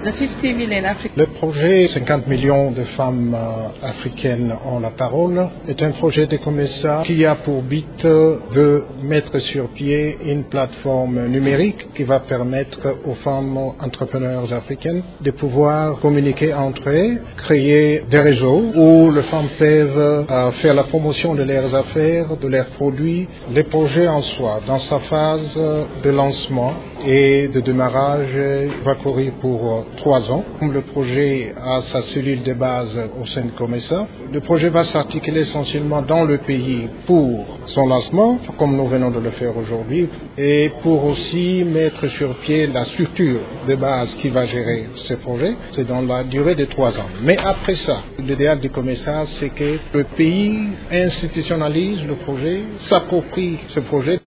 The 50 million African. Le projet 50 millions de femmes africaines ont la parole est un projet de COMESA qui a pour but de mettre sur pied une plateforme numérique qui va permettre aux femmes entrepreneurs africaines de pouvoir communiquer entre elles, créer des réseaux où les femmes peuvent faire la promotion de leurs affaires, de leurs produits. Le projet en soi, dans sa phase de lancement et de démarrage, va courir pour 3 ans. Le projet a sa cellule de base au sein de COMESA. Le projet va s'articuler essentiellement dans le pays pour son lancement, comme nous venons de le faire aujourd'hui, et pour aussi mettre sur pied la structure de base qui va gérer ce projet. C'est dans la durée de 3 ans. Mais après ça, l'idéal du COMESA, c'est que le pays institutionnalise le projet, s'approprie ce projet.